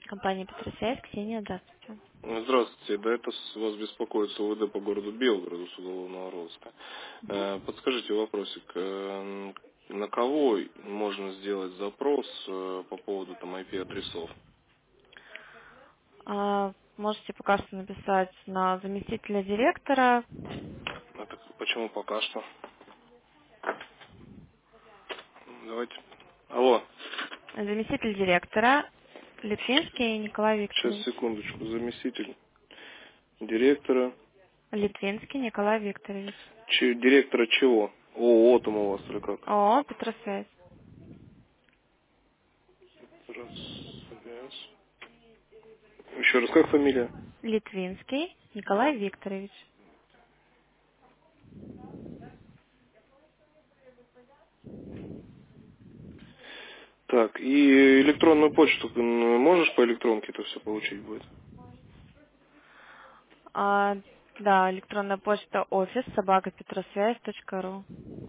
Компания Петросвязь, Ксения, здравствуйте. Здравствуйте, да, это вас беспокоит СУВД по городу Белгороду с уголовного розыска. Подскажите вопросик, на кого можно сделать запрос по поводу там IP-адресов? Можете пока что написать на заместителя директора, Это почему пока что? Давайте. Алло, заместитель директора Литвинский Николай сейчас Викторович. секундочку, заместитель директора. Литвинский Николай Викторович. Директора чего? ООО там у вас или как? ООО Петросвязь. Раз. Еще раз, как фамилия? Литвинский Николай Викторович. Так, и электронную почту можешь по электронке это все получить будет? А, да, электронная почта офис @petrosвязь.ру.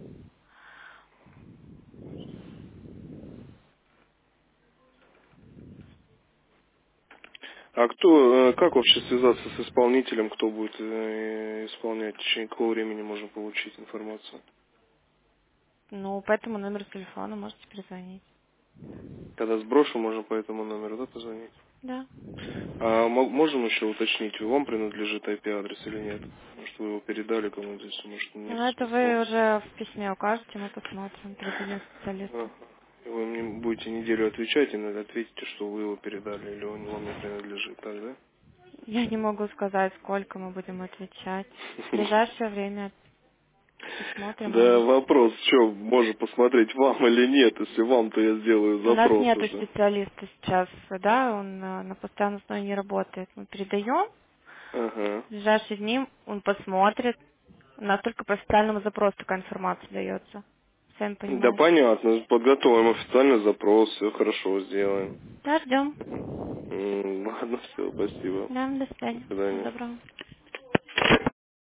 А кто, как вообще связаться с исполнителем, кто будет исполнять, в течение какого времени можно получить информацию? Ну, по этому номеру телефона можете перезвонить. Когда сброшу, можно по этому номеру, да, позвонить? Да. А можем еще уточнить, вам принадлежит IP-адрес или нет? Может, вы его передали кому-то, если, может, нет Ну, это смысла. вы уже в письме укажете, мы посмотрим, передадим Ага. специалисту. И вы мне будете неделю отвечать, и ответите, что вы его передали, или он вам не принадлежит, так, да? Я не могу сказать, сколько мы будем отвечать. В ближайшее время посмотрим. Да, вопрос, что, можно посмотреть вам или нет. Если вам, то я сделаю У нас запрос нету уже. специалиста сейчас, да, он на постоянной основе не работает. Мы передаем, Ага. в ближайшие дни он посмотрит. У нас только по официальному запросу такая информация дается. Сами Да, понимаете. понятно. Подготовим официальный запрос, все хорошо сделаем. Да, ждем. Ладно, все, спасибо. Да, до До свидания. Всего свидания. доброго.